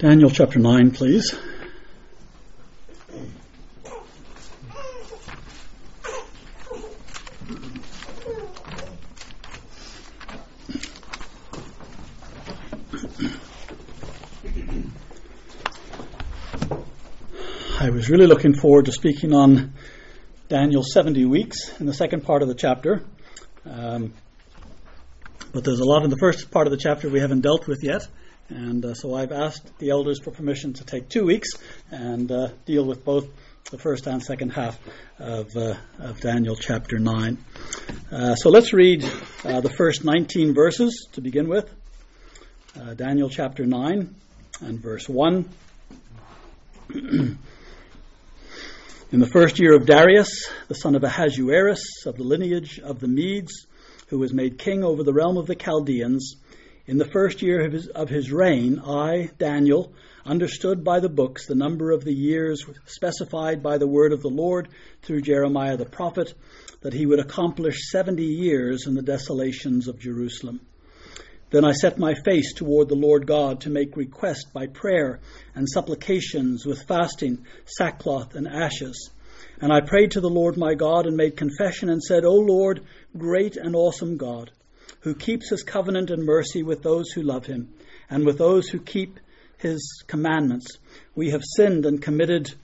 Daniel chapter 9, please. I was really looking forward to speaking on Daniel's 70 weeks in the second part of the chapter. But there's a lot in the first part of the chapter we haven't dealt with yet. And so I've asked the elders for permission to take 2 weeks and deal with both the first and second half of Daniel chapter 9. So let's read the first 19 verses to begin with. Daniel chapter 9 and verse 1. In the first year of Darius, the son of Ahasuerus, of the lineage of the Medes, who was made king over the realm of the Chaldeans, in the first year of his reign, I, Daniel, understood by the books the number of the years specified by the word of the Lord through Jeremiah the prophet, that he would accomplish 70 years in the desolations of Jerusalem. Then I set my face toward the Lord God to make request by prayer and supplications with fasting, sackcloth, and ashes. And I prayed to the Lord my God and made confession and said, O Lord, great and awesome God, who keeps his covenant and mercy with those who love him, and with those who keep his commandments. We have sinned and committed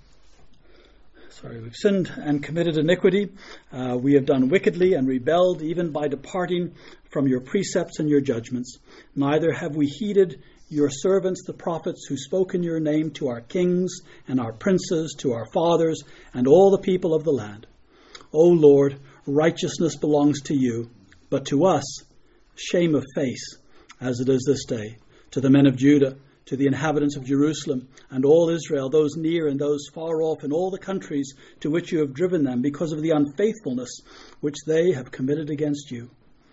iniquity. We have done wickedly and rebelled, even by departing from your precepts and your judgments. Neither have we heeded your servants, the prophets, who spoke in your name to our kings and our princes, to our fathers, and all the people of the land. O Lord, righteousness belongs to you, but to us shame of face, as it is this day, to the men of Judah, to the inhabitants of Jerusalem, and all Israel, those near and those far off, in all the countries to which you have driven them, because of the unfaithfulness which they have committed against you.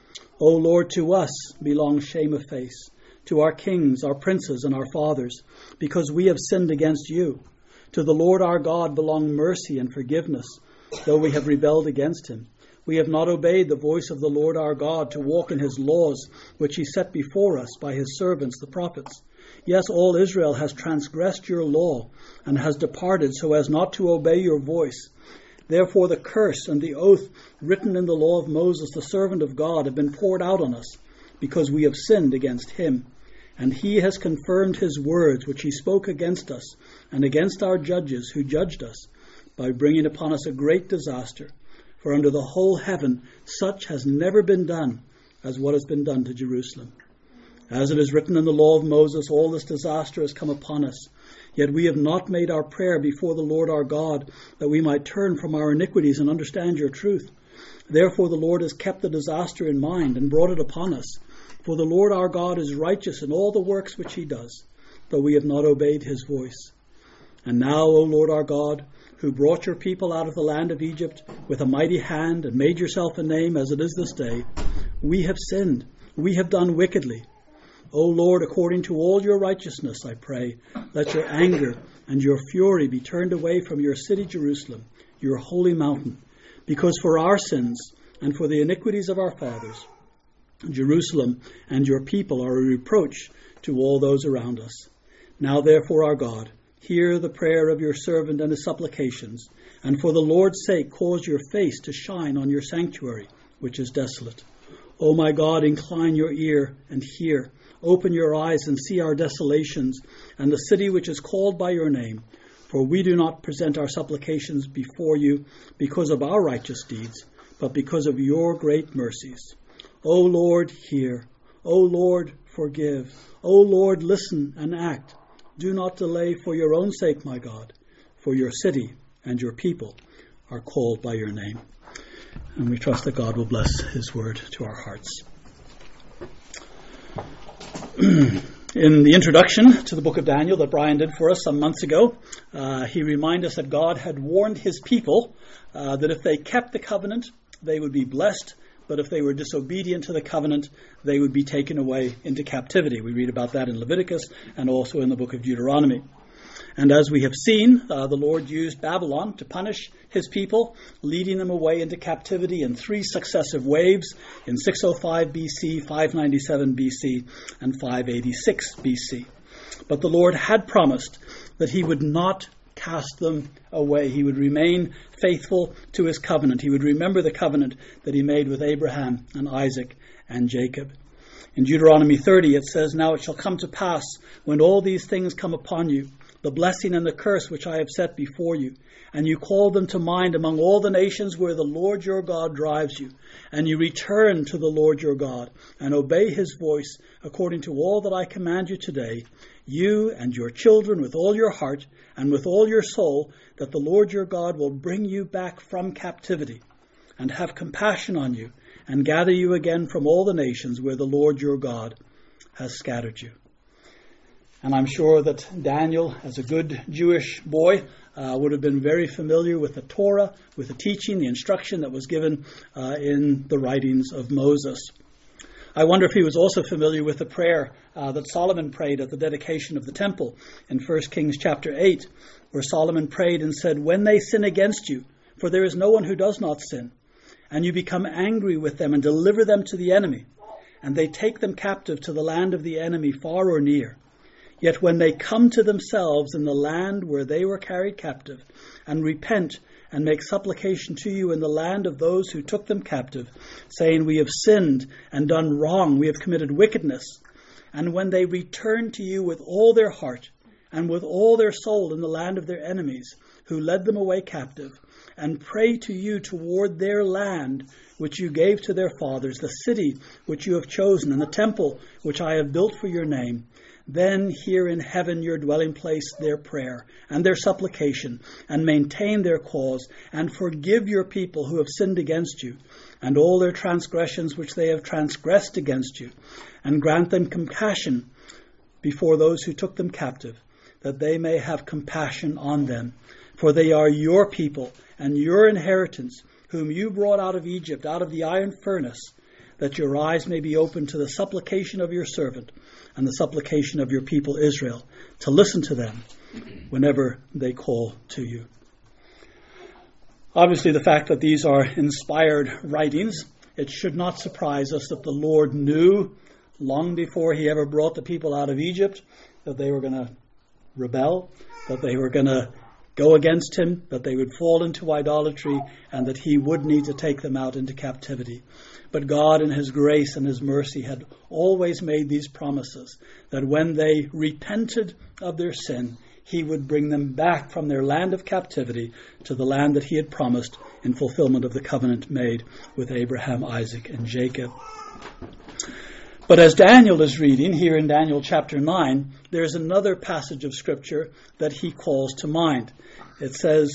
O Lord, to us belongs shame of face, to our kings, our princes, and our fathers, because we have sinned against you. To the Lord our God belong mercy and forgiveness, though we have rebelled against him. We have not obeyed the voice of the Lord our God to walk in his laws, which he set before us by his servants, the prophets. Yes, all Israel has transgressed your law and has departed so as not to obey your voice. Therefore the curse and the oath written in the law of Moses, the servant of God, have been poured out on us, because we have sinned against him. And he has confirmed his words, which he spoke against us and against our judges who judged us, by bringing upon us a great disaster. For under the whole heaven such has never been done as what has been done to Jerusalem. As it is written in the law of Moses, all this disaster has come upon us. Yet we have not made our prayer before the Lord our God, that we might turn from our iniquities and understand your truth. Therefore the Lord has kept the disaster in mind and brought it upon us. For the Lord our God is righteous in all the works which he does, though we have not obeyed his voice. And now, O Lord our God, who brought your people out of the land of Egypt with a mighty hand and made yourself a name as it is this day, we have sinned, we have done wickedly. O Lord, according to all your righteousness, I pray, let your anger and your fury be turned away from your city Jerusalem, your holy mountain, because for our sins and for the iniquities of our fathers, Jerusalem and your people are a reproach to all those around us. Now therefore, our God, hear the prayer of your servant and his supplications, and for the Lord's sake cause your face to shine on your sanctuary, which is desolate. O my God, incline your ear and hear. Open your eyes and see our desolations, and the city which is called by your name. For we do not present our supplications before you because of our righteous deeds, but because of your great mercies. O Lord, hear. O Lord, forgive. O Lord, listen and act. Do not delay for your own sake, my God, for your city and your people are called by your name. And we trust that God will bless his word to our hearts. In the introduction to the book of Daniel that Brian did for us some months ago, he reminded us that God had warned his people that if they kept the covenant, they would be blessed, but if they were disobedient to the covenant, they would be taken away into captivity. We read about that in Leviticus and also in the book of Deuteronomy. And as we have seen, the Lord used Babylon to punish his people, leading them away into captivity in 3 successive waves in 605 BC, 597 BC, and 586 BC. But the Lord had promised that he would not cast them away. He would remain faithful to his covenant. He would remember the covenant that he made with Abraham and Isaac and Jacob. In Deuteronomy 30 it says, "Now it shall come to pass, when all these things come upon you, the blessing and the curse which I have set before you, and you call them to mind among all the nations where the Lord your God drives you, and you return to the Lord your God, and obey his voice according to all that I command you today, you and your children with all your heart and with all your soul, that the Lord your God will bring you back from captivity, and have compassion on you, and gather you again from all the nations where the Lord your God has scattered you." And I'm sure that Daniel, as a good Jewish boy, would have been very familiar with the Torah, with the teaching, the instruction that was given in the writings of Moses. I wonder if he was also familiar with the prayer that Solomon prayed at the dedication of the temple in 1 Kings chapter 8, where Solomon prayed and said, "When they sin against you, for there is no one who does not sin, and you become angry with them and deliver them to the enemy, and they take them captive to the land of the enemy, far or near. Yet when they come to themselves in the land where they were carried captive, and repent and make supplication to you in the land of those who took them captive, saying, 'We have sinned and done wrong, we have committed wickedness,' and when they return to you with all their heart and with all their soul in the land of their enemies, who led them away captive, and pray to you toward their land, which you gave to their fathers, the city which you have chosen, and the temple which I have built for your name, then hear in heaven your dwelling place their prayer and their supplication, and maintain their cause, and forgive your people who have sinned against you, and all their transgressions which they have transgressed against you, and grant them compassion before those who took them captive, that they may have compassion on them. For they are your people and your inheritance, whom you brought out of Egypt, out of the iron furnace, that your eyes may be opened to the supplication of your servant and the supplication of your people Israel, to listen to them whenever they call to you." Obviously, the fact that these are inspired writings, it should not surprise us that the Lord knew long before he ever brought the people out of Egypt that they were going to rebel, that they were going to go against him, that they would fall into idolatry, and that he would need to take them out into captivity. But God, in his grace and his mercy, had always made these promises, that when they repented of their sin, he would bring them back from their land of captivity to the land that he had promised in fulfillment of the covenant made with Abraham, Isaac, and Jacob. But as Daniel is reading here in Daniel chapter 9, there's another passage of Scripture that he calls to mind. It says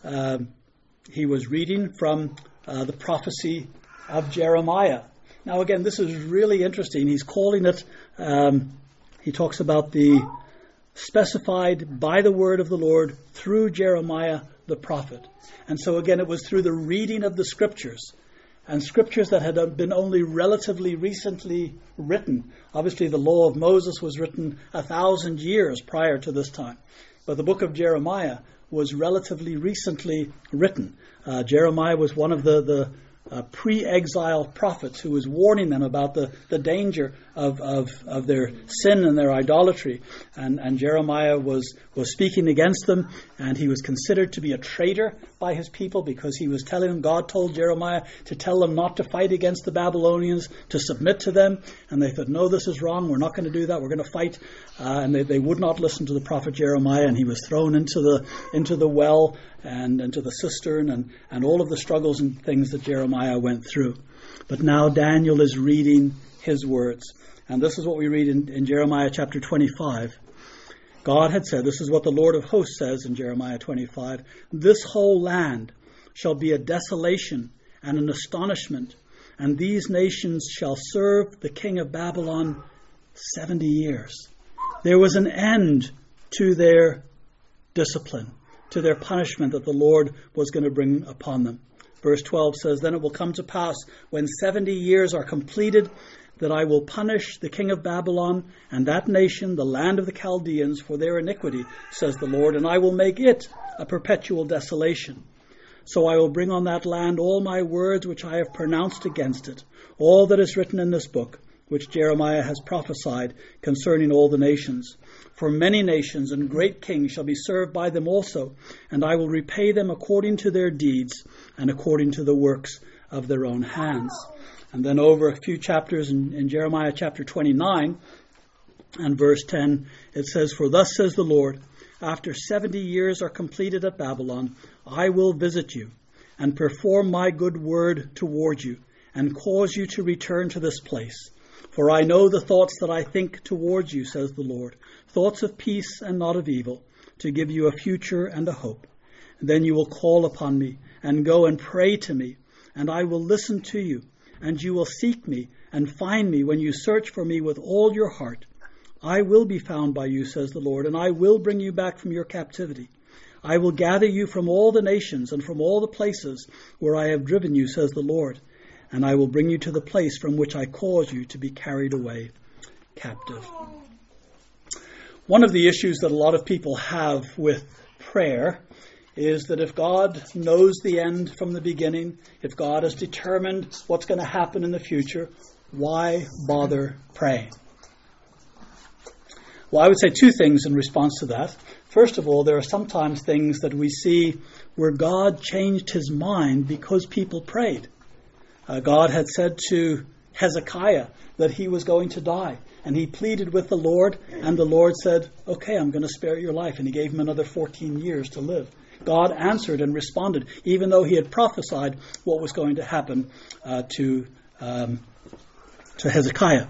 he was reading from the prophecy of Jeremiah. Now again, this is really interesting. He's calling it, he talks about the specified by the word of the Lord through Jeremiah the prophet. And so again, it was through the reading of the Scriptures, and Scriptures that had been only relatively recently written. Obviously, the law of Moses was written 1,000 years prior to this time. But the book of Jeremiah was relatively recently written. Jeremiah was one of the pre-exile prophets who was warning them about the danger of their sin and their idolatry. And Jeremiah was speaking against them, and he was considered to be a traitor by his people because he was telling them, God told Jeremiah to tell them not to fight against the Babylonians, to submit to them. And they thought, no, this is wrong. We're not going to do that. We're going to fight. And they would not listen to the prophet Jeremiah, and he was thrown into the well and into the cistern and all of the struggles and things that Jeremiah went through. But now Daniel is reading his words. And this is what we read in Jeremiah chapter 25. God had said, this is what the Lord of hosts says in Jeremiah 25, "This whole land shall be a desolation and an astonishment, and these nations shall serve the king of Babylon 70 years. There was an end to their discipline, to their punishment that the Lord was going to bring upon them." Verse 12 says, "Then it will come to pass, when 70 years are completed, that I will punish the king of Babylon and that nation, the land of the Chaldeans, for their iniquity, says the Lord, and I will make it a perpetual desolation. So I will bring on that land all my words which I have pronounced against it, all that is written in this book, which Jeremiah has prophesied concerning all the nations. For many nations and great kings shall be served by them also, and I will repay them according to their deeds and according to the works of their own hands. And then over a few chapters in Jeremiah chapter 29 and verse 10, it says, For thus says the Lord, after 70 years are completed at Babylon, I will visit you and perform my good word toward you and cause you to return to this place. For I know the thoughts that I think towards you, says the Lord, thoughts of peace and not of evil, to give you a future and a hope. Then you will call upon me and go and pray to me, and I will listen to you, and you will seek me and find me when you search for me with all your heart. I will be found by you, says the Lord, and I will bring you back from your captivity. I will gather you from all the nations and from all the places where I have driven you, says the Lord, and I will bring you to the place from which I caused you to be carried away captive. One of the issues that a lot of people have with prayer is that if God knows the end from the beginning, if God has determined what's going to happen in the future, why bother praying? Well, I would say two things in response to that. First of all, there are sometimes things that we see where God changed his mind because people prayed. God had said to Hezekiah that he was going to die, and he pleaded with the Lord, and the Lord said, okay, I'm going to spare your life, and he gave him another 14 years to live. God answered and responded, even though he had prophesied what was going to happen to Hezekiah.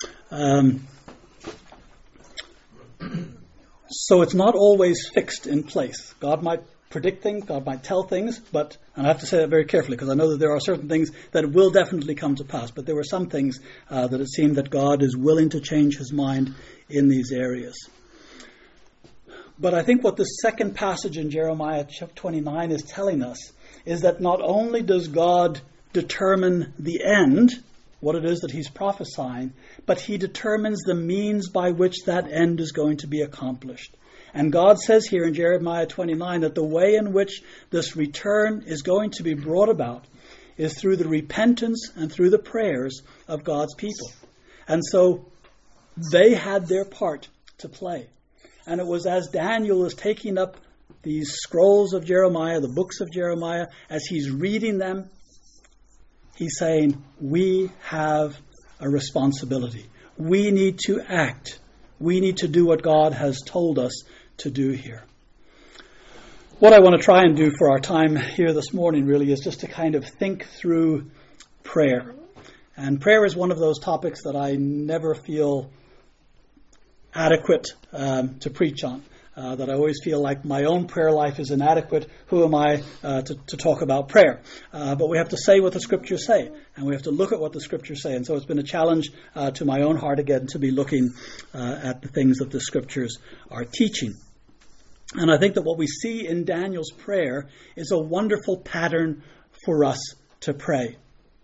So it's not always fixed in place. God might predict things, God might tell things, but, and I have to say that very carefully because I know that there are certain things that will definitely come to pass, but there were some things that it seemed that God is willing to change his mind in these areas. But I think what the second passage in Jeremiah chapter 29 is telling us is that not only does God determine the end, what it is that he's prophesying, but he determines the means by which that end is going to be accomplished. And God says here in Jeremiah 29 that the way in which this return is going to be brought about is through the repentance and through the prayers of God's people. And so they had their part to play. And it was as Daniel is taking up these scrolls of Jeremiah, the books of Jeremiah, as he's reading them, he's saying, we have a responsibility. We need to act. We need to do what God has told us to do here. What I want to try and do for our time here this morning really is just to kind of think through prayer. And prayer is one of those topics that I never feel adequate to preach on. That I always feel like my own prayer life is inadequate. Who am I to talk about prayer? But we have to say what the Scriptures say, and we have to look at what the Scriptures say. And so it's been a challenge to my own heart again to be looking at the things that the Scriptures are teaching. And I think that what we see in Daniel's prayer is a wonderful pattern for us to pray.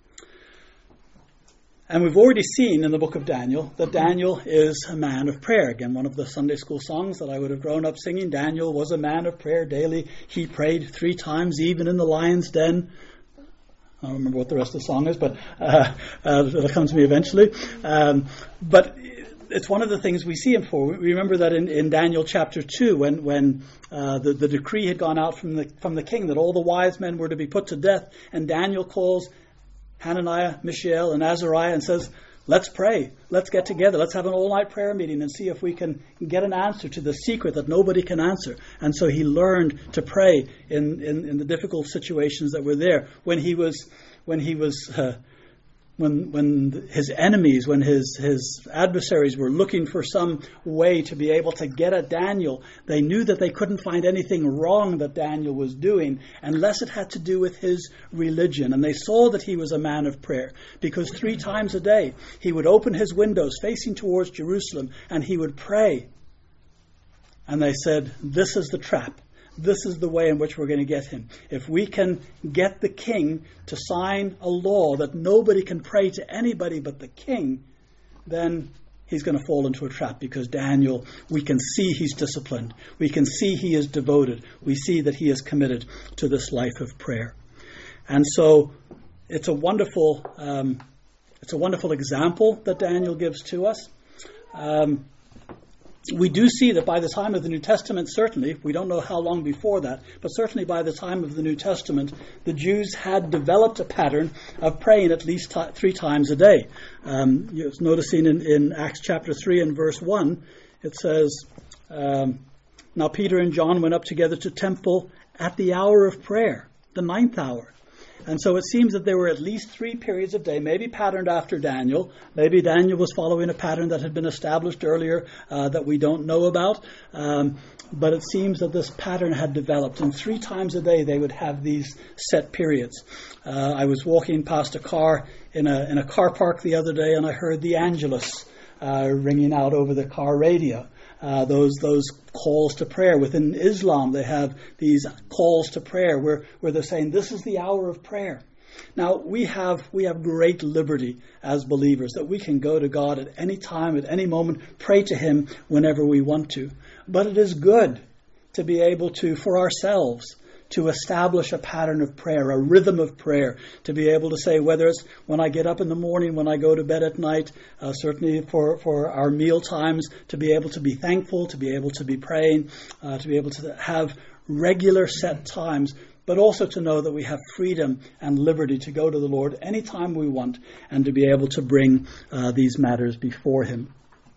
And we've already seen in the book of Daniel that Daniel is a man of prayer. Again, one of the Sunday school songs that I would have grown up singing, Daniel was a man of prayer daily. He prayed 3 times, even in the lion's den. I don't remember what the rest of the song is, but it'll come to me eventually. But it's one of the things we see him for. We remember that in Daniel chapter 2, when the decree had gone out from the king that all the wise men were to be put to death, and Daniel calls Hananiah, Mishael, and Azariah and says, let's pray. Let's get together. Let's have an all-night prayer meeting and see if we can get an answer to the secret that nobody can answer. And so he learned to pray in the difficult situations that were there. When his enemies, when his adversaries were looking for some way to be able to get at Daniel, they knew that they couldn't find anything wrong that Daniel was doing unless it had to do with his religion. And they saw that he was a man of prayer, because 3 times a day he would open his windows facing towards Jerusalem and he would pray. And they said, this is the trap. This is the way in which we're going to get him. If we can get the king to sign a law that nobody can pray to anybody but the king, then he's going to fall into a trap, because Daniel, we can see he's disciplined. We can see he is devoted. We see that he is committed to this life of prayer. And so it's a wonderful It's a wonderful example that Daniel gives to us. We do see that by the time of the New Testament, certainly, we don't know how long before that, but certainly by the time of the New Testament, the Jews had developed a pattern of praying at least 3 times a day. You're noticing in Acts chapter 3 and verse 1, it says, now Peter and John went up together to temple at the hour of prayer, the 9th hour. And so it seems that there were at least 3 periods of day, maybe patterned after Daniel. Maybe Daniel was following a pattern that had been established earlier that we don't know about. But it seems that this pattern had developed. And 3 times a day they would have these set periods. I was walking past a car in a car park the other day, and I heard the Angelus ringing out over the car radio. Those calls to prayer. Within Islam, they have these calls to prayer where they're saying, this is the hour of prayer. Now, we have great liberty as believers that we can go to God at any time, at any moment, pray to Him whenever we want to. But it is good to be able to, for ourselves, to establish a pattern of prayer, a rhythm of prayer, to be able to say, whether it's when I get up in the morning, when I go to bed at night, certainly for our meal times, to be able to be thankful, to be able to be praying, to be able to have regular set times, but also to know that we have freedom and liberty to go to the Lord anytime we want and to be able to bring these matters before Him.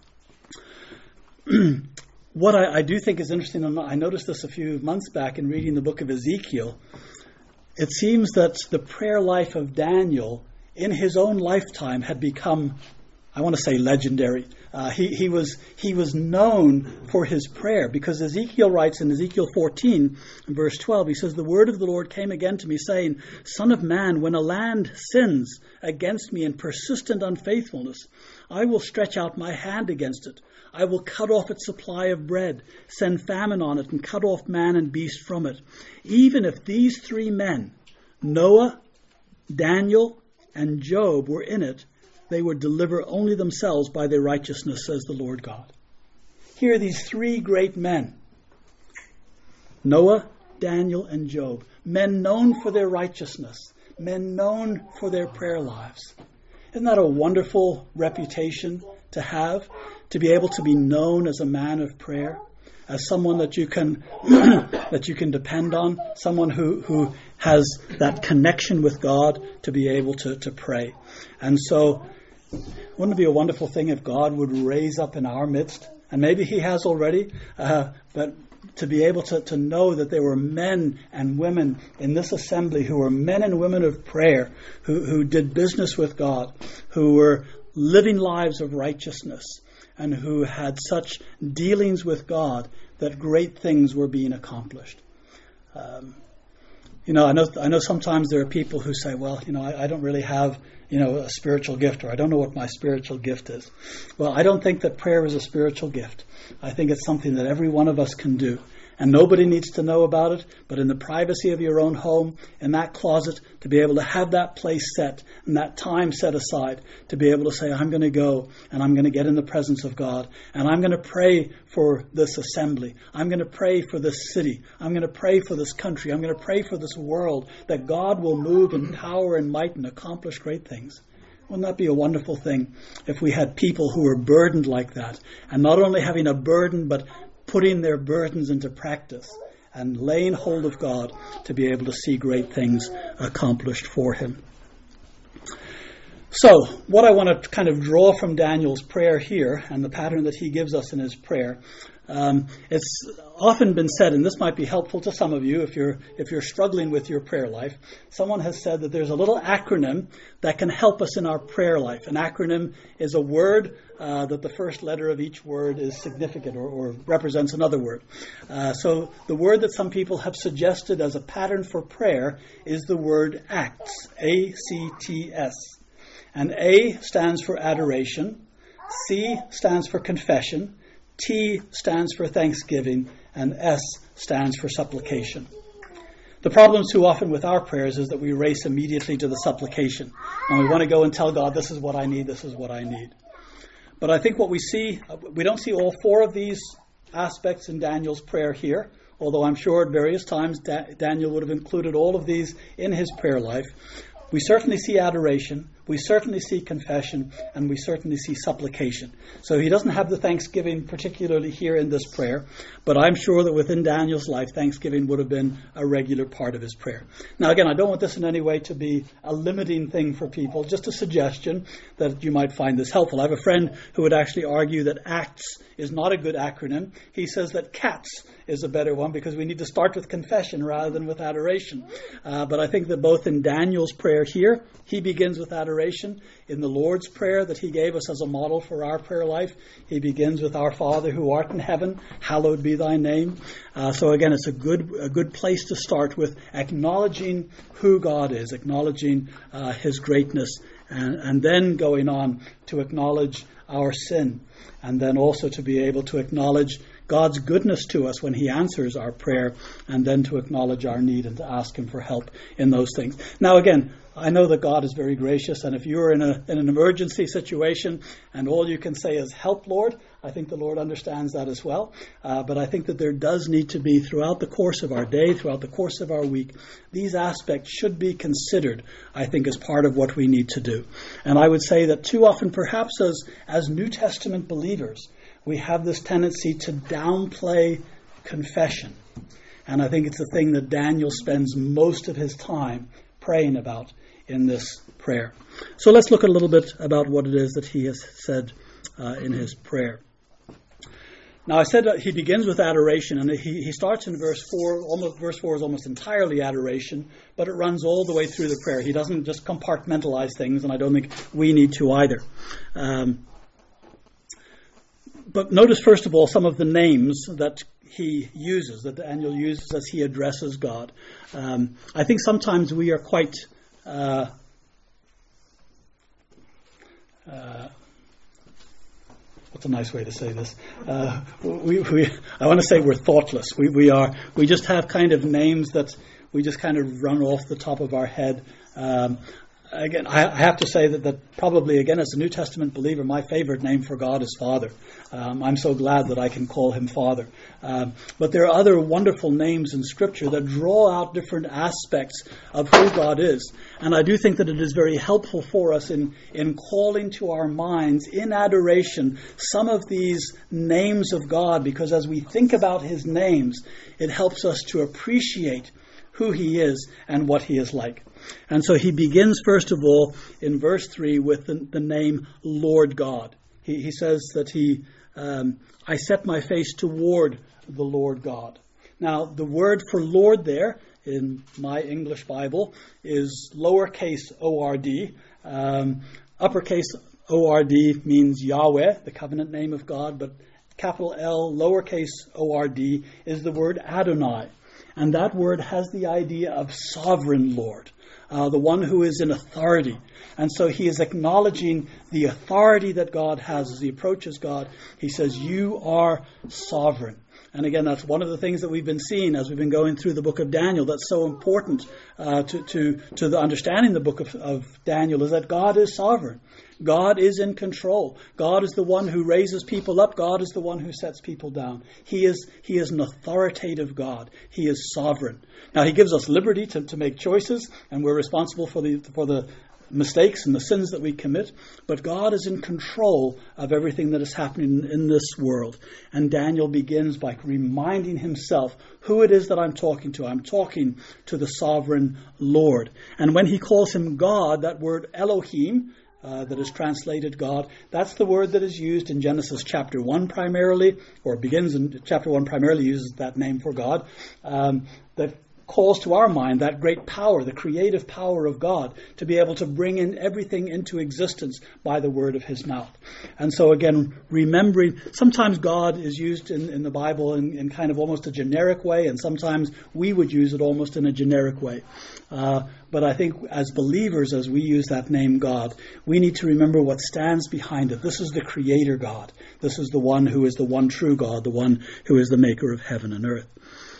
What I do think is interesting, and I noticed this a few months back in reading the book of Ezekiel, it seems that the prayer life of Daniel in his own lifetime had become, I want to say, legendary. He was known for his prayer, because Ezekiel writes in Ezekiel 14, verse 12, he says, the word of the Lord came again to me, saying, Son of man, when a land sins against me in persistent unfaithfulness, I will stretch out my hand against it. I will cut off its supply of bread, send famine on it, and cut off man and beast from it. Even if these 3 men, Noah, Daniel, and Job, were in it, they would deliver only themselves by their righteousness, says the Lord God. Here are these 3 great men, Noah, Daniel, and Job, men known for their righteousness, men known for their prayer lives. Isn't that a wonderful reputation to have, to be able to be known as a man of prayer, as someone that you can that you can depend on, someone who has that connection with God to be able to pray. And so, wouldn't it be a wonderful thing if God would raise up in our midst, and maybe He has already, but to be able to know that there were men and women in this assembly who were men and women of prayer, who did business with God, who were living lives of righteousness, and who had such dealings with God that great things were being accomplished. I know sometimes there are people who say, well, I don't really have, a spiritual gift, or I don't know what my spiritual gift is. Well, I don't think that prayer is a spiritual gift. I think it's something that every one of us can do. And nobody needs to know about it, but in the privacy of your own home, in that closet, to be able to have that place set and that time set aside, to be able to say, I'm going to go and I'm going to get in the presence of God, and I'm going to pray for this assembly. I'm going to pray for this city. I'm going to pray for this country. I'm going to pray for this world, that God will move in power and might and accomplish great things. Wouldn't that be a wonderful thing if we had people who were burdened like that, and not only having a burden, but putting their burdens into practice and laying hold of God to be able to see great things accomplished for Him. So, what I want to kind of draw from Daniel's prayer here, and the pattern that he gives us in his prayer, it's often been said, and this might be helpful to some of you if you're struggling with your prayer life. Someone has said that there's a little acronym that can help us in our prayer life. An acronym is a word that the first letter of each word is significant or represents another word. So the word that some people have suggested as a pattern for prayer is the word ACTS, A-C-T-S. And A stands for adoration, C stands for confession, T stands for thanksgiving, and S stands for supplication. The problem too often with our prayers is that we race immediately to the supplication. And we want to go and tell God, this is what I need, this is what I need. But I think what we see, we don't see all 4 of these aspects in Daniel's prayer here, although I'm sure at various times Daniel would have included all of these in his prayer life. We certainly see adoration. we certainly see confession, and we certainly see supplication. So he doesn't have the thanksgiving particularly here in this prayer, but I'm sure that within Daniel's life, thanksgiving would have been a regular part of his prayer. Now again, I don't want this in any way to be a limiting thing for people, just a suggestion that you might find this helpful. I have a friend who would actually argue that ACTS is not a good acronym. He says that CATS is a better one because we need to start with confession rather than with adoration. But I think that both in Daniel's prayer here, he begins with adoration. In the Lord's Prayer that he gave us as a model for our prayer life, he begins with Our Father who art in heaven, hallowed be thy name. So again, it's a good place to start with acknowledging who God is, acknowledging his greatness, and then going on to acknowledge our sin, and then also to be able to acknowledge God's goodness to us when he answers our prayer, and then to acknowledge our need and to ask him for help in those things. Now again, I know that God is very gracious, and if you're in an emergency situation and all you can say is, help, Lord, I think the Lord understands that as well. But I think that there does need to be, throughout the course of our day, throughout the course of our week, these aspects should be considered, I think, as part of what we need to do. And I would say that too often, perhaps as New Testament believers, we have this tendency to downplay confession. And I think it's the thing that Daniel spends most of his time praying about in this prayer. So let's look a little bit about what it is that he has said in his prayer. Now, I said that he begins with adoration, and he starts in verse 4. Verse 4 is almost entirely adoration, but it runs all the way through the prayer. He doesn't just compartmentalize things, and I don't think we need to either. But notice, first of all, some of the names that he uses, that Daniel uses as he addresses God. I think sometimes we are quite... what's a nice way to say this? I want to say we're thoughtless. We just have kind of names that we just kind of run off the top of our head. Again, I have to say that probably, again, as a New Testament believer, my favorite name for God is Father. I'm so glad that I can call him Father. But there are other wonderful names in Scripture that draw out different aspects of who God is. And I do think that it is very helpful for us in calling to our minds, in adoration, some of these names of God, because as we think about his names, it helps us to appreciate who he is and what he is like. And so he begins, first of all, in verse 3 with the name Lord God. He says that I set my face toward the Lord God. Now, the word for Lord there in my English Bible is lowercase O-R-D. Uppercase O-R-D means Yahweh, the covenant name of God, but capital L, lowercase O-R-D is the word Adonai. And that word has the idea of sovereign Lord, the one who is in authority. And so he is acknowledging the authority that God has as he approaches God. He says, you are sovereign. And again, that's one of the things that we've been seeing as we've been going through the book of Daniel. That's so important to the understanding the book of Daniel, is that God is sovereign. God is in control. God is the one who raises people up. God is the one who sets people down. He is an authoritative God. He is sovereign. Now, he gives us liberty to make choices, and we're responsible for the mistakes and the sins that we commit. But God is in control of everything that is happening in this world. And Daniel begins by reminding himself who it is that I'm talking to. I'm talking to the sovereign Lord. And when he calls him God, that word Elohim, that is translated God, that's the word that is used in Genesis chapter 1 primarily, or begins in chapter 1 primarily, uses that name for God, that calls to our mind that great power, the creative power of God, to be able to bring in everything into existence by the word of his mouth. And so again, remembering, sometimes God is used in the Bible in kind of almost a generic way, and sometimes we would use it almost in a generic way. But I think as believers, as we use that name God, we need to remember what stands behind it. This is the Creator God. This is the one who is the one true God, the one who is the maker of heaven and earth.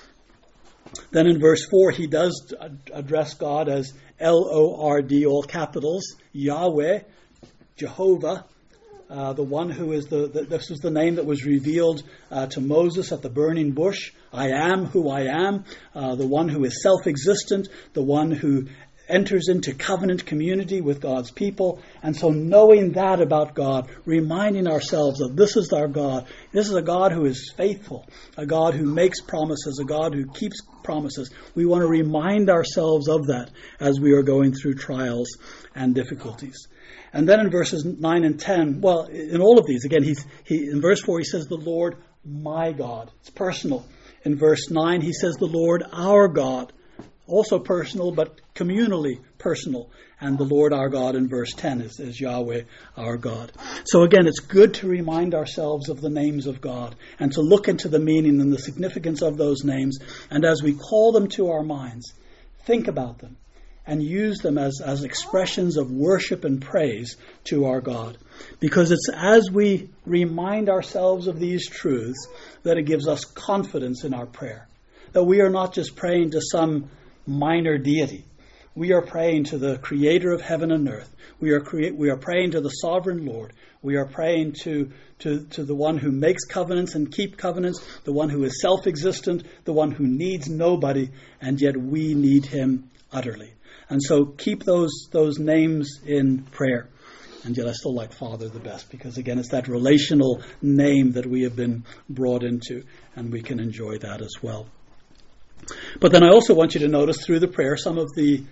Then in verse 4, he does address God as L-O-R-D, all capitals, Yahweh, Jehovah, the one who is this was the name that was revealed to Moses at the burning bush. I am who I am, the one who is self-existent, the one who enters into covenant community with God's people. And so knowing that about God, reminding ourselves that this is our God. This is a God who is faithful, a God who makes promises, a God who keeps promises. We want to remind ourselves of that as we are going through trials and difficulties. And then in verses 9 and 10, well, in all of these, again, he in verse 4 he says, the Lord my God. It's personal. In verse 9 he says, the Lord our God. Also personal, but communally personal. And the Lord our God in verse 10 is Yahweh our God. So again, it's good to remind ourselves of the names of God and to look into the meaning and the significance of those names. And as we call them to our minds, think about them and use them as expressions of worship and praise to our God. Because it's as we remind ourselves of these truths that it gives us confidence in our prayer. That we are not just praying to some minor deity. We are praying to the creator of heaven and earth. We are praying to the sovereign Lord. We are praying to the one who makes covenants and keep covenants, the one who is self-existent, the one who needs nobody, and yet we need him utterly. And so keep those names in prayer. And yet I still like Father the best, because again, it's that relational name that we have been brought into, and we can enjoy that as well. But then I also want you to notice through the prayer some of the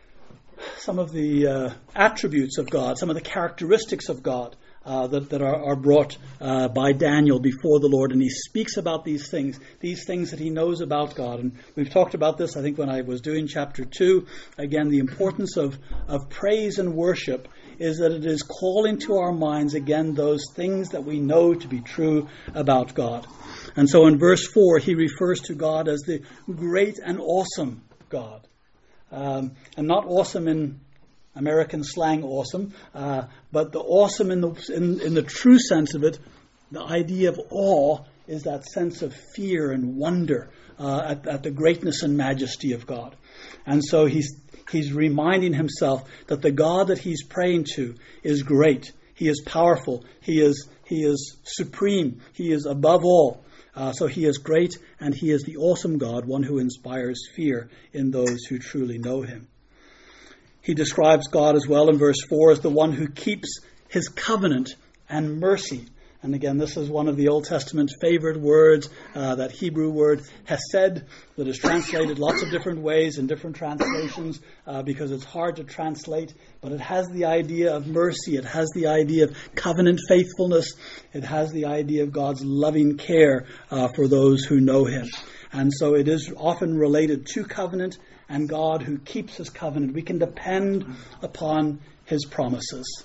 attributes of God, some of the characteristics of God that are brought by Daniel before the Lord. And he speaks about these things that he knows about God. And we've talked about this, I think, when I was doing chapter 2. Again, the importance of praise and worship is that it is calling to our minds again those things that we know to be true about God. And so in verse 4, he refers to God as the great and awesome God. And not awesome in American slang awesome, but the awesome in the true sense of it. The idea of awe is that sense of fear and wonder at the greatness and majesty of God. And so he's reminding himself that the God that he's praying to is great. He is powerful. He is supreme. He is above all. So he is great, and he is the awesome God, one who inspires fear in those who truly know him. He describes God as well in verse 4 as the one who keeps his covenant and mercy. And again, this is one of the Old Testament favorite words, that Hebrew word hesed, that is translated lots of different ways in different translations because it's hard to translate. But it has the idea of mercy. It has the idea of covenant faithfulness. It has the idea of God's loving care for those who know him. And so it is often related to covenant and God who keeps his covenant. We can depend upon his promises.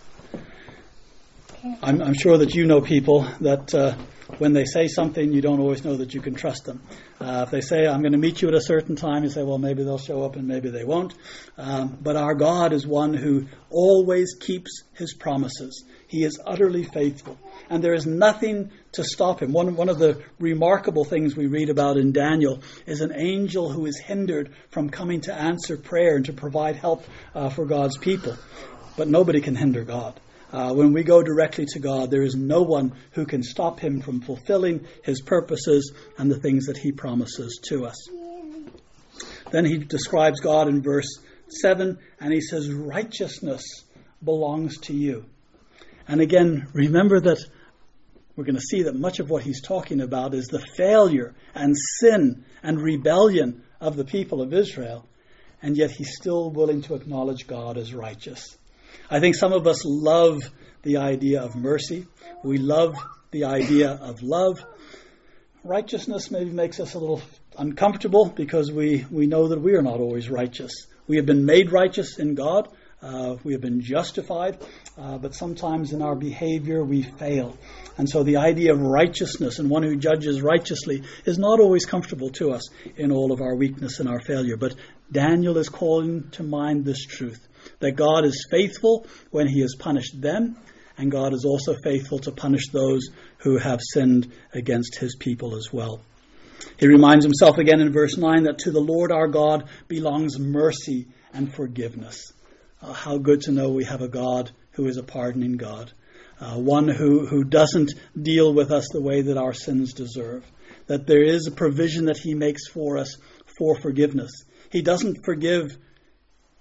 I'm sure that you know people that when they say something, you don't always know that you can trust them. If they say, I'm going to meet you at a certain time, you say, well, maybe they'll show up and maybe they won't. But our God is one who always keeps his promises. He is utterly faithful. And there is nothing to stop him. One of the remarkable things we read about in Daniel is an angel who is hindered from coming to answer prayer and to provide help for God's people. But nobody can hinder God. When we go directly to God, there is no one who can stop him from fulfilling his purposes and the things that he promises to us. Then he describes God in verse 7, and he says, righteousness belongs to you. And again, remember that we're going to see that much of what he's talking about is the failure and sin and rebellion of the people of Israel, and yet he's still willing to acknowledge God as righteous. I think some of us love the idea of mercy. We love the idea of love. Righteousness maybe makes us a little uncomfortable because we know that we are not always righteous. We have been made righteous in God. We have been justified, but sometimes in our behavior we fail. And so the idea of righteousness and one who judges righteously is not always comfortable to us in all of our weakness and our failure. But Daniel is calling to mind this truth, that God is faithful when he has punished them, and God is also faithful to punish those who have sinned against his people as well. He reminds himself again in verse 9 that to the Lord our God belongs mercy and forgiveness. How good to know we have a God who is a pardoning God, one who doesn't deal with us the way that our sins deserve, that there is a provision that he makes for us for forgiveness. He doesn't forgive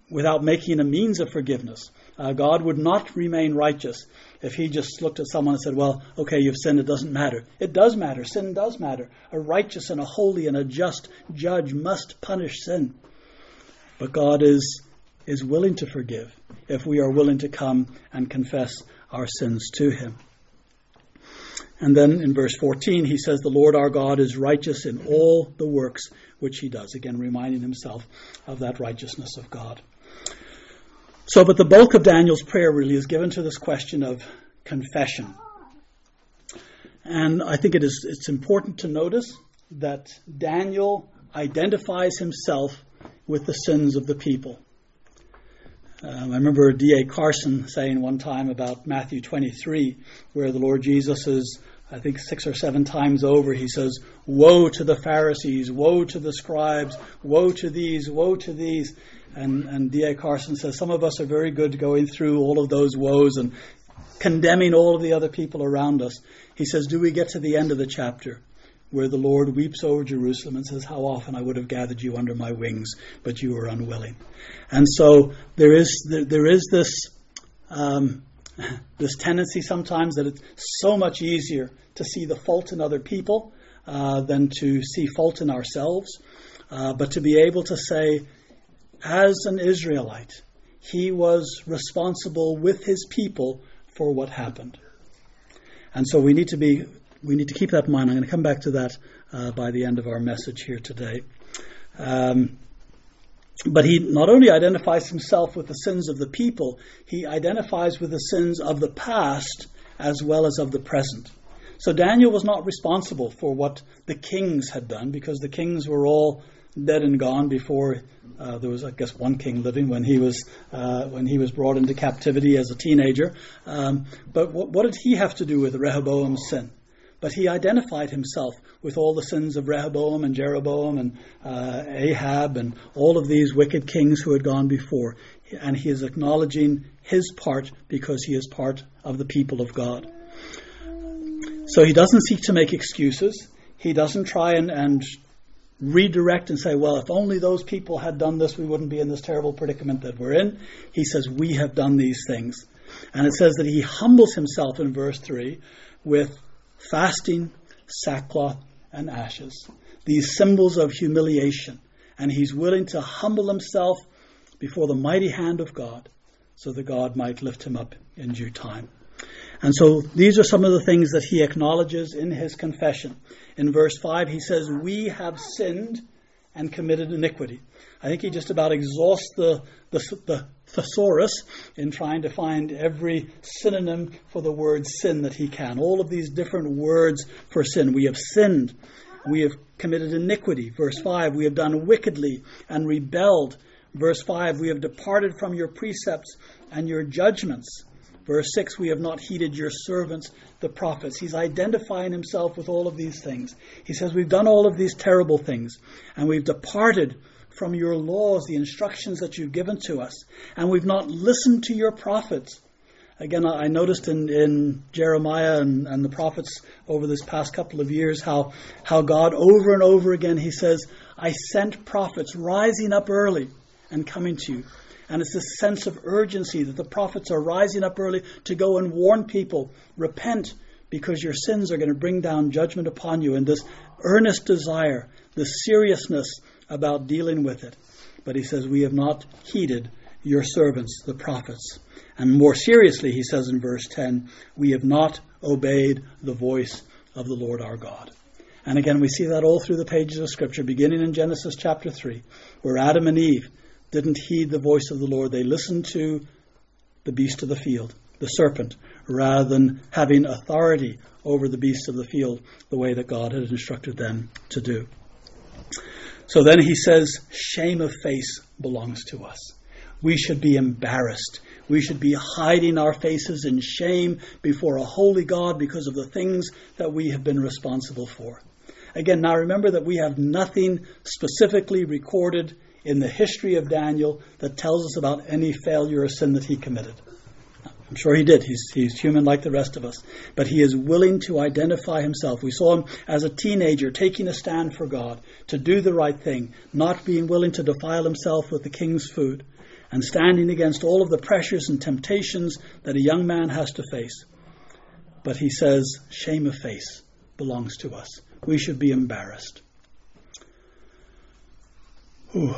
without making a means of forgiveness. God would not remain righteous if he just looked at someone and said, well, okay, you've sinned, it doesn't matter. It does matter. Sin does matter. A righteous and a holy and a just judge must punish sin. But God is willing to forgive if we are willing to come and confess our sins to him. And then in verse 14, he says, the Lord our God is righteous in all the works which he does. Again, reminding himself of that righteousness of God. So, but the bulk of Daniel's prayer really is given to this question of confession. And I think it's important to notice that Daniel identifies himself with the sins of the people. I remember D.A. Carson saying one time about Matthew 23, where the Lord Jesus is, I think 6 or 7 times over, he says, woe to the Pharisees, woe to the scribes, woe to these, woe to these. And D.A. Carson says, some of us are very good going through all of those woes and condemning all of the other people around us. He says, do we get to the end of the chapter where the Lord weeps over Jerusalem and says, how often I would have gathered you under my wings, but you were unwilling. And so there is this this tendency sometimes that it's so much easier to see the fault in other people than to see fault in ourselves. But to be able to say, as an Israelite, he was responsible with his people for what happened. And so we need to keep that in mind. I'm going to come back to that by the end of our message here today. But he not only identifies himself with the sins of the people, he identifies with the sins of the past as well as of the present. So Daniel was not responsible for what the kings had done, because the kings were all dead and gone before there was, I guess, one king living when he was brought into captivity as a teenager. But what did he have to do with Rehoboam's sin? But he identified himself with all the sins of Rehoboam and Jeroboam and Ahab and all of these wicked kings who had gone before. And he is acknowledging his part because he is part of the people of God. So he doesn't seek to make excuses. He doesn't try and redirect and say, well, if only those people had done this, we wouldn't be in this terrible predicament that we're in. He says, we have done these things. And it says that he humbles himself in verse 3 with fasting, sackcloth, and ashes. These symbols of humiliation. And he's willing to humble himself before the mighty hand of God so that God might lift him up in due time. And so these are some of the things that he acknowledges in his confession. In verse 5, he says, we have sinned and committed iniquity. I think he just about exhausts the thesaurus in trying to find every synonym for the word sin that he can. All of these different words for sin. We have sinned. We have committed iniquity. Verse 5, we have done wickedly and rebelled. Verse 5, we have departed from your precepts and your judgments. Verse 6, we have not heeded your servants, the prophets. He's identifying himself with all of these things. He says, we've done all of these terrible things, and we've departed from your laws, the instructions that you've given to us, and we've not listened to your prophets. Again, I noticed in Jeremiah and the prophets over this past couple of years how God over and over again, he says, I sent prophets rising up early and coming to you. And it's this sense of urgency that the prophets are rising up early to go and warn people, repent, because your sins are going to bring down judgment upon you. And this earnest desire, this seriousness about dealing with it. But he says, we have not heeded your servants, the prophets. And more seriously, he says in verse 10, we have not obeyed the voice of the Lord our God. And again, we see that all through the pages of Scripture, beginning in Genesis chapter 3, where Adam and Eve didn't heed the voice of the Lord. They listened to the beast of the field, the serpent, rather than having authority over the beasts of the field the way that God had instructed them to do. So then he says, shame of face belongs to us. We should be embarrassed. We should be hiding our faces in shame before a holy God because of the things that we have been responsible for. Again, now remember that we have nothing specifically recorded in the history of Daniel that tells us about any failure or sin that he committed. I'm sure he did. He's human like the rest of us. But he is willing to identify himself. We saw him as a teenager taking a stand for God, to do the right thing, not being willing to defile himself with the king's food. and standing against all of the pressures and temptations that a young man has to face. But he says, shame of face belongs to us. We should be embarrassed. Whew.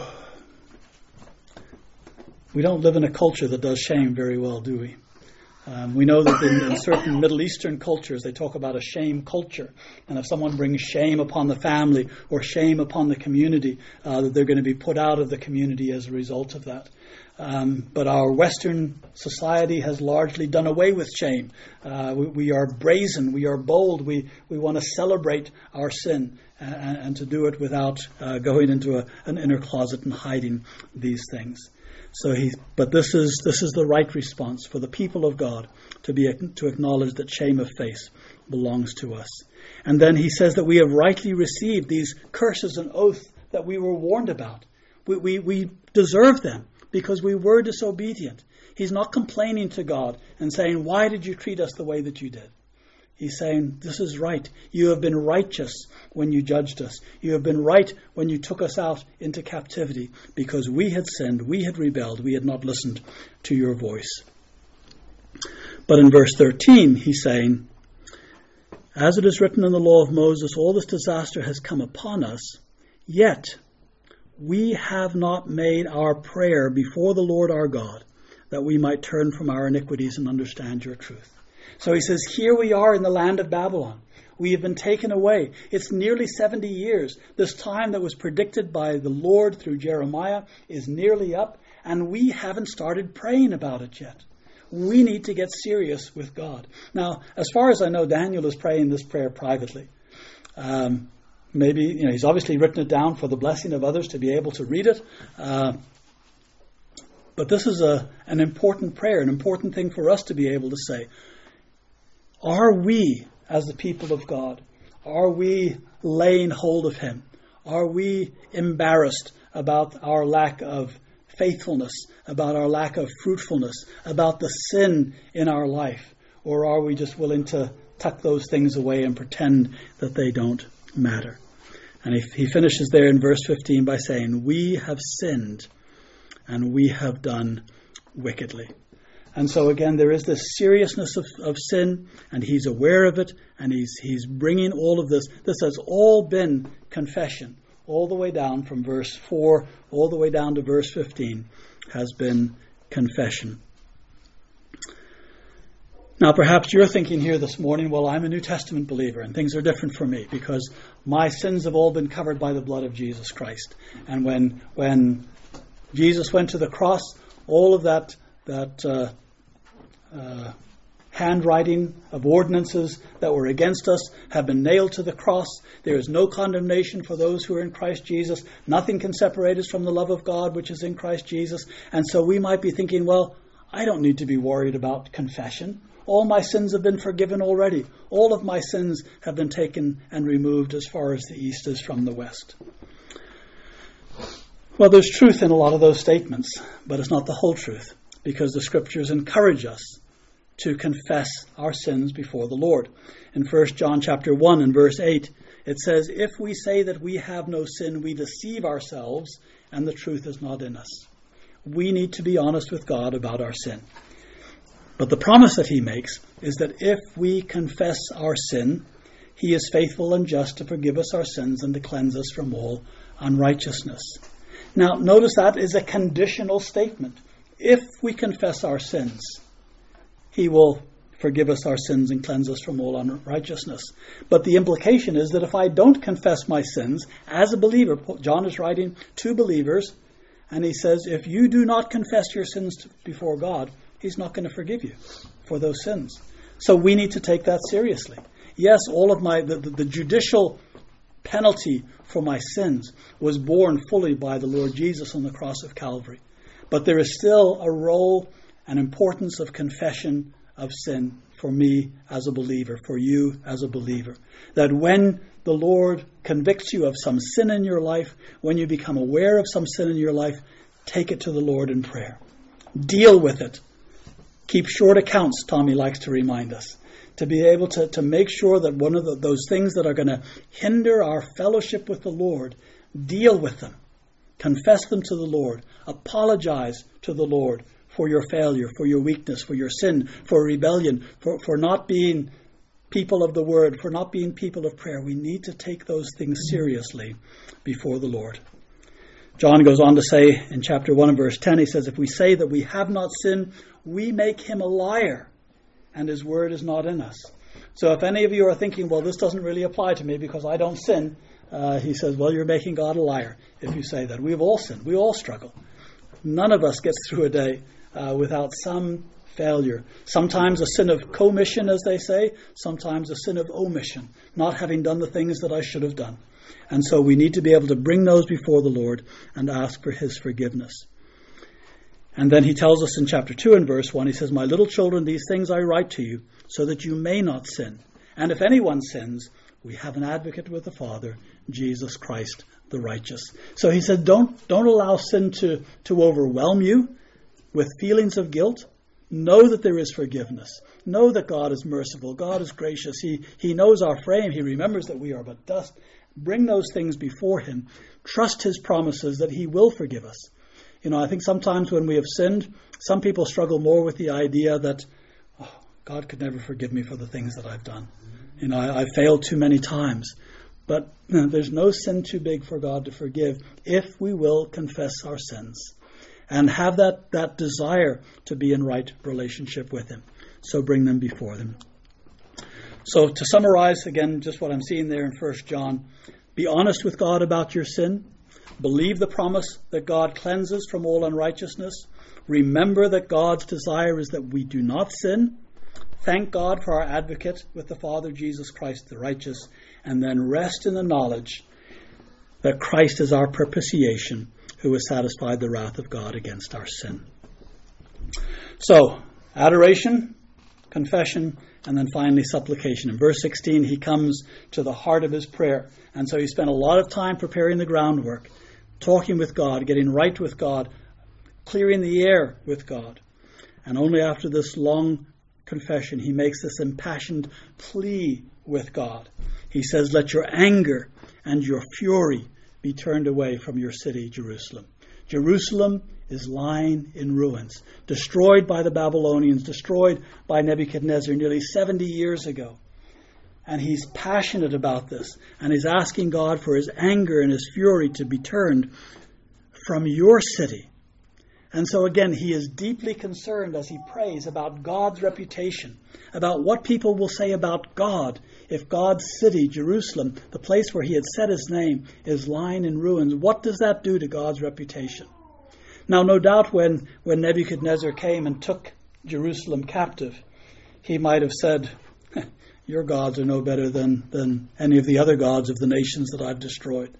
We don't live in a culture that does shame very well, do we? We know that in certain Middle Eastern cultures, they talk about a shame culture. And if someone brings shame upon the family or shame upon the community, that they're going to be put out of the community as a result of that. But our Western society has largely done away with shame. We are brazen, we are bold, we want to celebrate our sin and to do it without going into an inner closet and hiding these things. But this is the right response for the people of God to acknowledge that shame of face belongs to us. And then he says that we have rightly received these curses and oaths that we were warned about. We deserve them because we were disobedient. He's not complaining to God and saying, why did you treat us the way that you did? He's saying, this is right. You have been righteous when you judged us. You have been right when you took us out into captivity because we had sinned, we had rebelled, we had not listened to your voice. But in verse 13, he's saying, as it is written in the law of Moses, all this disaster has come upon us, yet we have not made our prayer before the Lord our God, that we might turn from our iniquities and understand your truth. So he says, here we are in the land of Babylon. We have been taken away. It's nearly 70 years. This time that was predicted by the Lord through Jeremiah is nearly up, and we haven't started praying about it yet. We need to get serious with God. Now, as far as I know, Daniel is praying this prayer privately. Maybe, he's obviously written it down for the blessing of others to be able to read it. But this is an important prayer, an important thing for us to be able to say. Are we, as the people of God, are we laying hold of him? Are we embarrassed about our lack of faithfulness, about our lack of fruitfulness, about the sin in our life? Or are we just willing to tuck those things away and pretend that they don't matter? And he finishes there in verse 15 by saying, we have sinned and we have done wickedly. And so again, there is this seriousness of sin, and he's aware of it, and he's bringing all of this. This has all been confession, all the way down from verse 4, all the way down to verse 15, has been confession. Now, perhaps you're thinking here this morning, well, I'm a New Testament believer, and things are different for me, because my sins have all been covered by the blood of Jesus Christ. And when Jesus went to the cross, all of that handwriting of ordinances that were against us have been nailed to the cross. There is no condemnation for those who are in Christ Jesus. Nothing can separate us from the love of God which is in Christ Jesus. And so we might be thinking, well, I don't need to be worried about confession. All my sins have been forgiven already. All of my sins have been taken and removed as far as the east is from the west. Well, there's truth in a lot of those statements, but it's not the whole truth, because the scriptures encourage us to confess our sins before the Lord. In 1 John chapter 1 and verse 8, it says, if we say that we have no sin, we deceive ourselves, and the truth is not in us. We need to be honest with God about our sin. But the promise that he makes is that if we confess our sin, he is faithful and just to forgive us our sins and to cleanse us from all unrighteousness. Now, notice that is a conditional statement. If we confess our sins, he will forgive us our sins and cleanse us from all unrighteousness. But the implication is that if I don't confess my sins as a believer, John is writing to believers, and he says, if you do not confess your sins before God, he's not going to forgive you for those sins. So we need to take that seriously. Yes, all of the judicial penalty for my sins was borne fully by the Lord Jesus on the cross of Calvary. But there is still a role and importance of confession of sin for me as a believer, for you as a believer. That when the Lord convicts you of some sin in your life, when you become aware of some sin in your life, take it to the Lord in prayer. Deal with it. Keep short accounts, Tommy likes to remind us. To be able to make sure that one of those things that are going to hinder our fellowship with the Lord, deal with them. Confess them to the Lord. Apologize to the Lord for your failure, for your weakness, for your sin, for rebellion, for not being people of the word, for not being people of prayer. We need to take those things seriously before the Lord. John goes on to say in chapter 1 and verse 10, he says, if we say that we have not sinned, we make him a liar, and his word is not in us. So if any of you are thinking, well, this doesn't really apply to me because I don't sin, he says, well, you're making God a liar if you say that. We've all sinned. We all struggle. None of us gets through a day without some failure. Sometimes a sin of commission, as they say. Sometimes a sin of omission, not having done the things that I should have done. And so we need to be able to bring those before the Lord and ask for his forgiveness. And then he tells us in chapter 2 and verse 1, he says, my little children, these things I write to you so that you may not sin. And if anyone sins, we have an advocate with the Father, Jesus Christ the righteous. So he said, don't allow sin to overwhelm you with feelings of guilt. Know that there is forgiveness. Know that God is merciful. God is gracious. He knows our frame. He remembers that we are but dust. Bring those things before him. Trust his promises that he will forgive us. I think sometimes when we have sinned, some people struggle more with the idea that, God could never forgive me for the things that I've done. I failed too many times. But there's no sin too big for God to forgive if we will confess our sins and have that desire to be in right relationship with him. So bring them before him. So to summarize again, just what I'm seeing there in 1 John, be honest with God about your sin. Believe the promise that God cleanses from all unrighteousness. Remember that God's desire is that we do not sin. Thank God for our advocate with the Father, Jesus Christ the righteous. And then rest in the knowledge that Christ is our propitiation, who has satisfied the wrath of God against our sin. So, adoration, confession, and then finally supplication. In verse 16, he comes to the heart of his prayer. And so he spent a lot of time preparing the groundwork, talking with God, getting right with God, clearing the air with God. And only after this long confession, he makes this impassioned plea with God. He says, let your anger and your fury be turned away from your city, Jerusalem. Jerusalem is lying in ruins, destroyed by the Babylonians, destroyed by Nebuchadnezzar nearly 70 years ago. And he's passionate about this, and he's asking God for his anger and his fury to be turned from your city. And so again, he is deeply concerned as he prays about God's reputation, about what people will say about God if God's city, Jerusalem, the place where he had set his name, is lying in ruins. What does that do to God's reputation? Now, no doubt when Nebuchadnezzar came and took Jerusalem captive, he might have said, your gods are no better than any of the other gods of the nations that I've destroyed.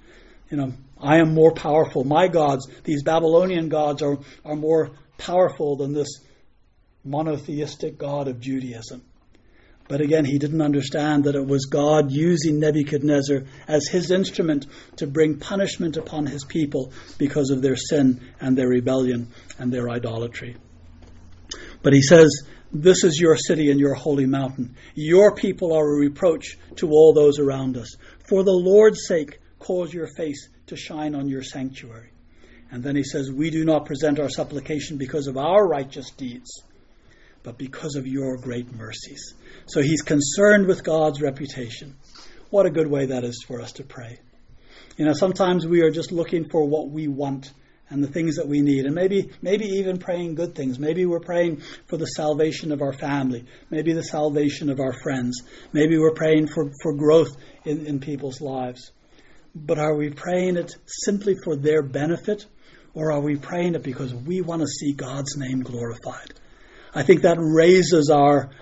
I am more powerful. My gods, these Babylonian gods, are more powerful than this monotheistic God of Judaism. But again, he didn't understand that it was God using Nebuchadnezzar as his instrument to bring punishment upon his people because of their sin and their rebellion and their idolatry. But he says, this is your city and your holy mountain. Your people are a reproach to all those around us. For the Lord's sake, cause your face to shine on your sanctuary. And then he says, we do not present our supplication because of our righteous deeds, but because of your great mercies. So he's concerned with God's reputation. What a good way that is for us to pray. Sometimes we are just looking for what we want and the things that we need. And maybe even praying good things. Maybe we're praying for the salvation of our family. Maybe the salvation of our friends. Maybe we're praying for growth in people's lives. But are we praying it simply for their benefit? Or are we praying it because we want to see God's name glorified? I think that raises our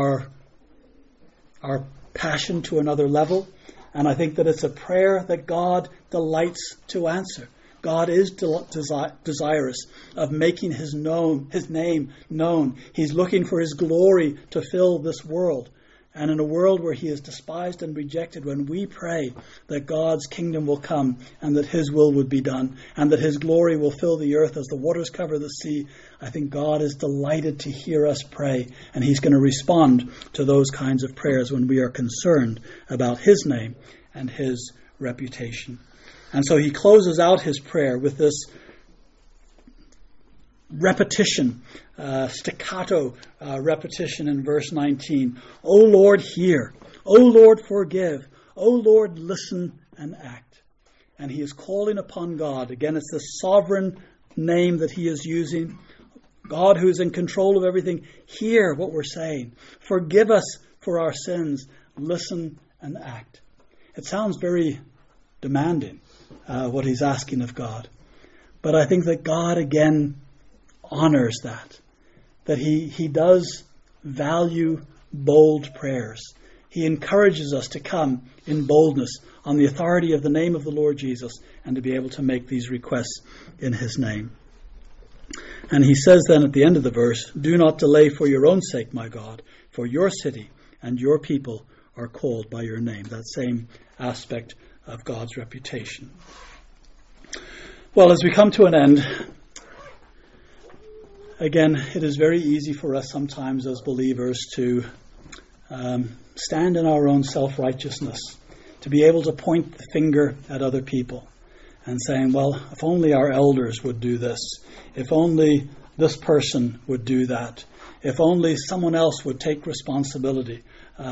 passion to another level. And I think that it's a prayer that God delights to answer. God is desirous of making his name known. He's looking for his glory to fill this world. And in a world where he is despised and rejected, when we pray that God's kingdom will come and that his will would be done and that his glory will fill the earth as the waters cover the sea, I think God is delighted to hear us pray. And he's going to respond to those kinds of prayers when we are concerned about his name and his reputation. And so he closes out his prayer with this repetition, staccato repetition in verse 19. O Lord, hear. O Lord, forgive. O Lord, listen and act. And he is calling upon God. Again, it's the sovereign name that he is using. God who is in control of everything. Hear what we're saying. Forgive us for our sins. Listen and act. It sounds very demanding, what he's asking of God. But I think that God again honors that he does value bold prayers. He encourages us to come in boldness on the authority of the name of the Lord Jesus and to be able to make these requests in his name. And he says then at the end of the verse, do not delay for your own sake, my God, for your city and your people are called by your name. That same aspect of God's reputation. Well, as we come to an end, again, it is very easy for us sometimes as believers to stand in our own self-righteousness, to be able to point the finger at other people and saying, well, if only our elders would do this, if only this person would do that, if only someone else would take responsibility,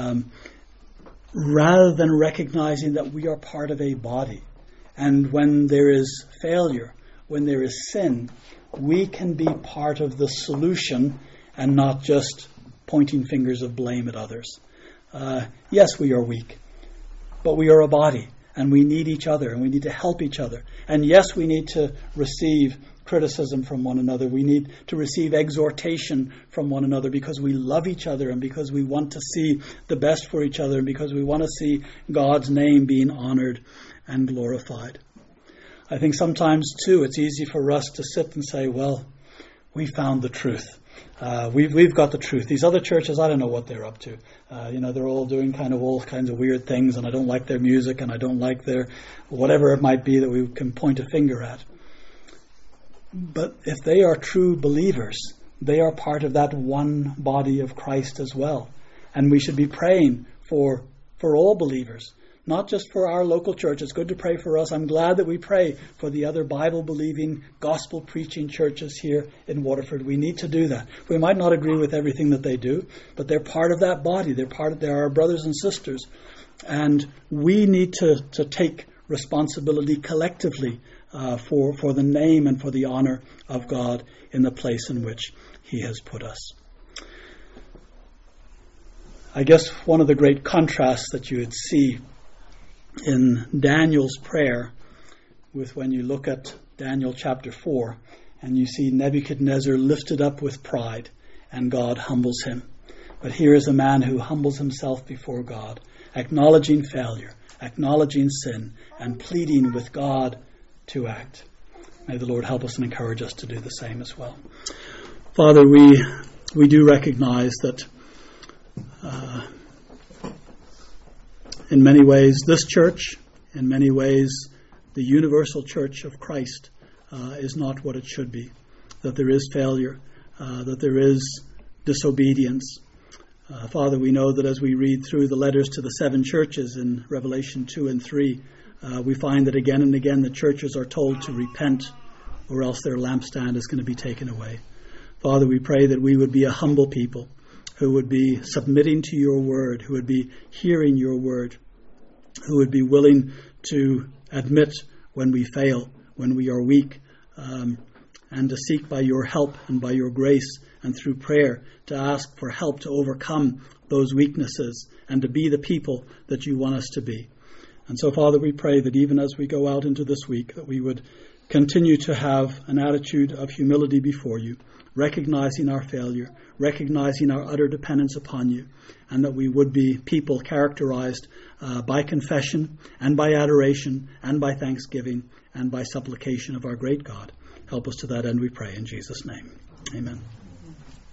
rather than recognizing that we are part of a body. And when there is failure, when there is sin, we can be part of the solution and not just pointing fingers of blame at others. Yes, we are weak, but we are a body, and we need each other, and we need to help each other. And yes, we need to receive criticism from one another. We need to receive exhortation from one another because we love each other and because we want to see the best for each other and because we want to see God's name being honored and glorified. I think sometimes, too, it's easy for us to sit and say, well, we found the truth. We've got the truth. These other churches, I don't know what they're up to. They're all doing all kinds of weird things, and I don't like their music, and I don't like their whatever it might be that we can point a finger at. But if they are true believers, they are part of that one body of Christ as well. And we should be praying for all believers, not just for our local church. It's good to pray for us. I'm glad that we pray for the other Bible-believing, gospel-preaching churches here in Waterford. We need to do that. We might not agree with everything that they do, but they're part of that body. They're our brothers and sisters. And we need to take responsibility collectively for the name and for the honor of God in the place in which he has put us. I guess one of the great contrasts that you would see in Daniel's prayer with when you look at Daniel chapter 4 and you see Nebuchadnezzar lifted up with pride and God humbles him. But here is a man who humbles himself before God, acknowledging failure, acknowledging sin, and pleading with God to act. May the Lord help us and encourage us to do the same as well. Father, we do recognize that in many ways this church, in many ways the universal church of Christ is not what it should be, that there is failure, that there is disobedience. Father, we know that as we read through the letters to the 7 churches in Revelation 2 and 3, we find that again and again the churches are told to repent or else their lampstand is going to be taken away. Father, we pray that we would be a humble people who would be submitting to your word, who would be hearing your word, who would be willing to admit when we fail, when we are weak, and to seek by your help and by your grace and through prayer to ask for help to overcome those weaknesses and to be the people that you want us to be. And so, Father, we pray that even as we go out into this week, that we would continue to have an attitude of humility before you, recognizing our failure, recognizing our utter dependence upon you, and that we would be people characterized by confession and by adoration and by thanksgiving and by supplication of our great God. Help us to that end, we pray, in Jesus' name. Amen.